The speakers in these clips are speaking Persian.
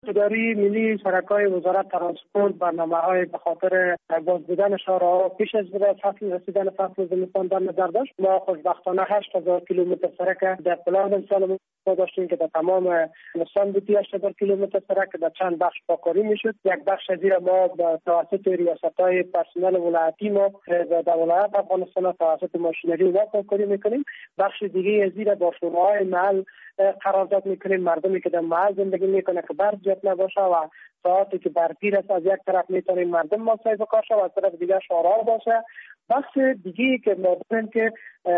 اداره ملی شرکای وزارت ترانسپورت برنامه‌های به خاطر باز بودن شهرها پیش از رسیدن فصل زمستان در نظر داشت. ما خوشبختانه 8000 کیلومتر سرک در پلان امسال ما داشتیم که در تمام نسان بودی 8000 کیلومتر سرک در چند بخش پاکاری میشد. یک بخش از این ما به توسط ریاست‌های پرسنل ولایتی ما در ولایت افغانستان توسط ماشینری ما پاکاری میکنیم. بخش دیگه از این با شوراهای محل قرارداد میکنیم. مردمی که در محل زندگی میکنه که برق جت نباشه و ساعتی که برقی است از یک طرف میتونیم مردم مصرف کار شه و از طرف دیگه شهرها باشه. بخش دیگه که مردم که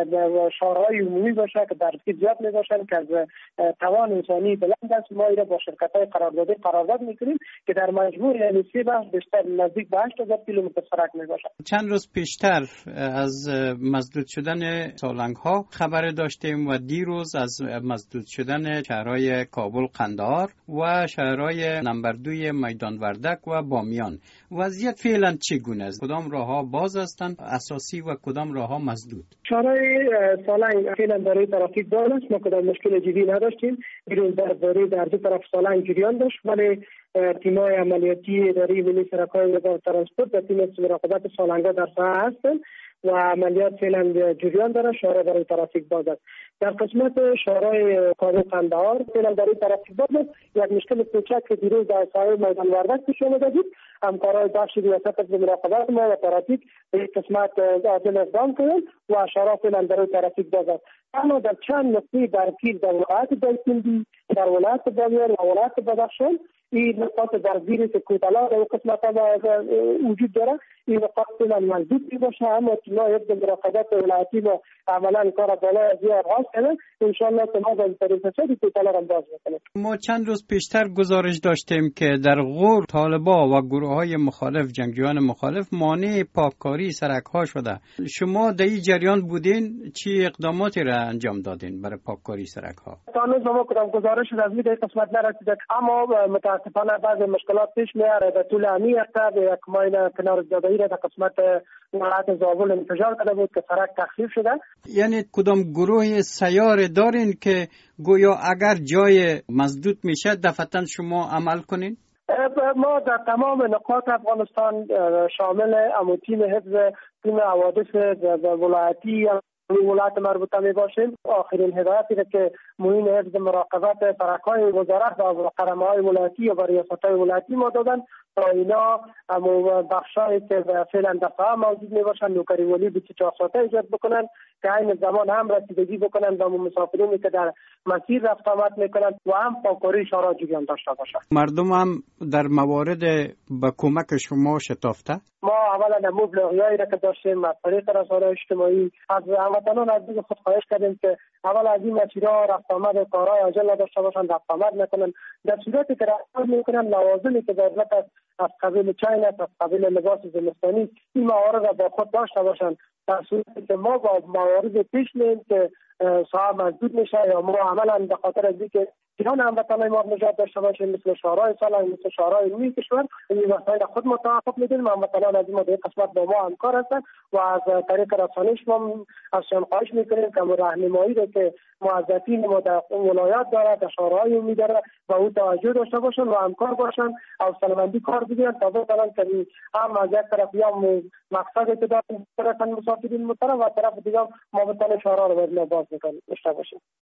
شهرهای عمومی باشه که برقی زیاد میباشن که از توان انسانی بلند است. ما ایره با شرکت‌های قراردادی قرارداد میکنیم که در مجموع یعنی 3 بخش بیشتر نزدیک به 8000 کیلومتر سرک میباشه. چند روز پیشتر از مسدود شدن سالنگ‌ها خبر داشتیم و دیروز از مسدود شدن شهرهای کابل، قندهار و شهرهای نمبر 2 میدان وردک و بامیان. وضعیت فعلا چگونه است؟ کدام راه‌ها باز هستند اساسی و کدام راه‌ها مسدود؟ شهرهای سالنگ فعلا برای ترافیک باز است. ما کدام مشکل جدی نداشتیم. دیروز در دو طرف سالنگ جریان داشت، ولی تیم‌های عملیاتی اداره ملی شرکای وزارت ترانسپورت و تیم مراقبت سالنگ‌ها در ساحه هستند و عملیات فعلا جریان داره. شهرها برای ترافیک باز است. در قسمت شهرهای کابل، قندهار فعلا برای ترافیک باز است. یک مشکل کوچک که دیروز در ساحه میدان وردک پیش اومده بود، همکارای بخش ریاست مراقبت ما و ترافیک به این قسمت عادل اقدام کردن و شهرها فعلا برای ترافیک باز است. اما در چند نقطه درگیر در ولایت دایکنډي، در ولایت بامیان و ولایت بدخشان این نقاط درگیری که کوتاه در قسمت ها وجود داره، این نقاط فعلا مسدود میباشه. اما ما یک مراقبت ولایتی ما عملا کار بالا از این آغاز کنه. انشاءالله که ما به طریق سری کوتاه را باز میکنیم. ما چند روز پیشتر گزارش داشتیم که در غور طالبا و گروه‌های مخالف، جنگجویان مخالف مانع پاککاری سرک‌ها شده. شما در این جریان بودین؟ چی اقداماتی را انجام دادین برای پاککاری سرک‌ها؟ تا هنوز ما کدام گزارش رسمی در قسمت نرسیده، اما متاسفانه بعضی مشکلات پیش میاره. در طول همین هفته یک ماین کنار جاده‌ای را در قسمت ولایت زابل انفجار کرده بود که سرک تخریب شده. یعنی کدام گروه سیار دارین که گویا اگر جای مسدود میشه دفعتاً شما عمل کنین؟ ما در تمام نقاط افغانستان شامل تیم حفظ تیم حوادث ولایتی ولایت مربوطه می باشیم. آخرین هدایتی که معین حفظ مراقبت سرک‌های وزارت و قرمه‌های ولایتی و ریاست‌های ولایتی ما دادن تا اینا بخشایی که فعلا دفعه موجود می باشن نوکری ولی 24 ساعته ایجاد بکنن که این زمان هم رسیدگی بکنن به مسافرینی که در مسیر رفت آمد میکنن و هم پاککاری شهرها جریان داشته باشن. مردم هم در موارد به کمک شما شتافته؟ ما اولا مبلغیایی را که داشتیم از طریق رسانه‌های اجتماعی از هموطنان از خود خواهش کردیم که اول از این مسیرها رفت آمد و کارهای عاجل نداشته باشن، رفت آمد نکنن. در صورتی که رفت آمد میکنن لوازمی که دولت از قبیل چین است، از قبیل لباس زمستانی، این موارد را با خود داشته باشن. در صورتی که ما با موارد پیش می‌آییم که صاحب مسدود میشه یا ما عملا به خاطر از اینکه جهان هموطنان ما نجات داشته باشیم مثل شهرهای سالنگ، مثل شهرهای عمومی کشور، این وسایل خود ما تعاقب میدیم. هموطنان از این قسمت با ما همکار هستند و از طریق رسانه ما ازشان خواهش میکنیم که راهنمایی رو که موظفین ما در ولایات داره، در شهرهای عمومی داره و او توجه داشته باشن و همکار باشن و سلامتی کار بگیرن تا بتونن که هم از یک طرف یا مقصد که دارن مسافرین محترم و طرف دیگه ما بتونیم شهرها رو باز باشیم.